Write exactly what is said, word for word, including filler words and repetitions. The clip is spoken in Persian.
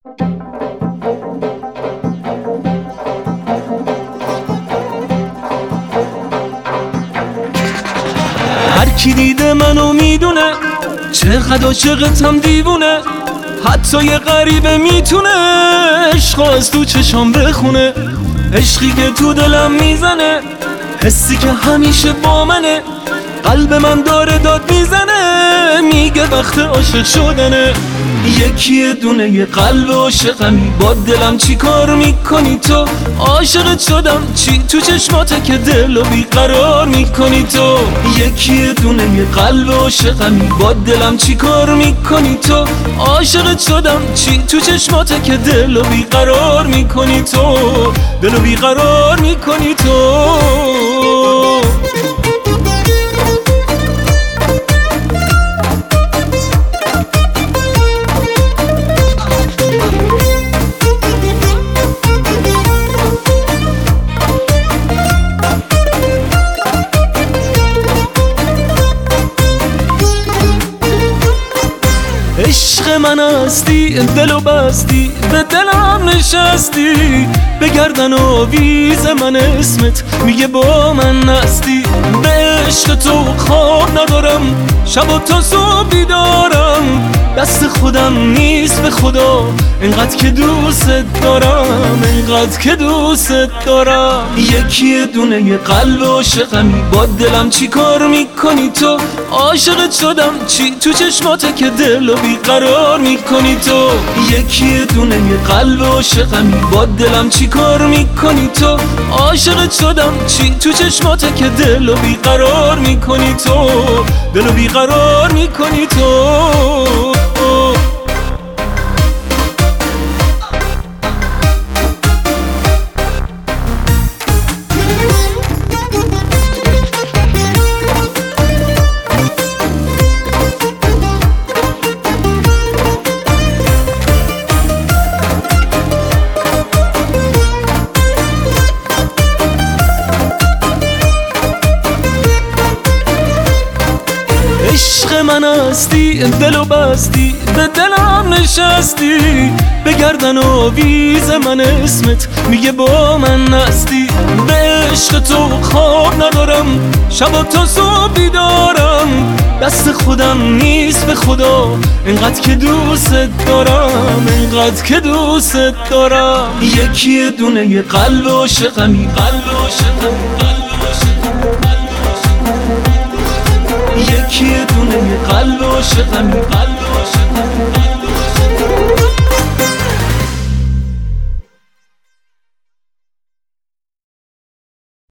هر کی دیده منو میدونه چقدر عاشقتم دیوونه، حتی یه غریبه میتونه عشق از تو چشام بخونه. عشقی که تو دلم میزنه، حسی که همیشه با منه، قلب من داره داد میزنه، میگه وقت عاشق شدنه. یکی دونه یه قلب عاشقمی، با دلم چی کار میکنی تو؟ عاشقت شدم چی تو چشماته که دلو بیقرار میکنی تو؟ یکی دونه یه قلب عاشقمی، با دلم چی کار میکنی تو؟ عاشقت شدم چی تو چشماته که دلو بیقرار میکنی تو؟ دلو بیقرار میکنی تو. عشق من هستی، دلو بستی، به دلم نشستی، به گردن آویز من اسمت میگه با من نستی. به عشق تو خواب ندارم، شب و تا صبح بیدارم، دست خودم نیست به خدا، اینقدر که دوست دارم، اینقدر که دوست دارم. یکی دونه یه قلب عاشقمی، با دلم چی کار میکنی تو؟ عاشقت شدم چی تو چشماته که دلو بیقرار میکنی تو؟ یکی دونه یه قلب عاشقمی، با دلم چی کار میکنی تو؟ عاشقت شدم چی تو چشماته که دلو بیقرار میکنی تو؟ دلو بیقرار میکنی تو. عشق من هستی، دلو بستی، به دلم نشستی، به گردن آویز من اسمت میگه با من نستی. به عشق تو خواب ندارم، شب و تا صبح بیدارم، دست خودم نیست به خدا، اینقدر که دوست دارم، اینقدر که دوست دارم. یکی دونه یه قلب عاشقمی، قلب عاشقمی، قلب عاشقمی، یکی دونه یه قلب عاشقمی، قلب عاشقمی.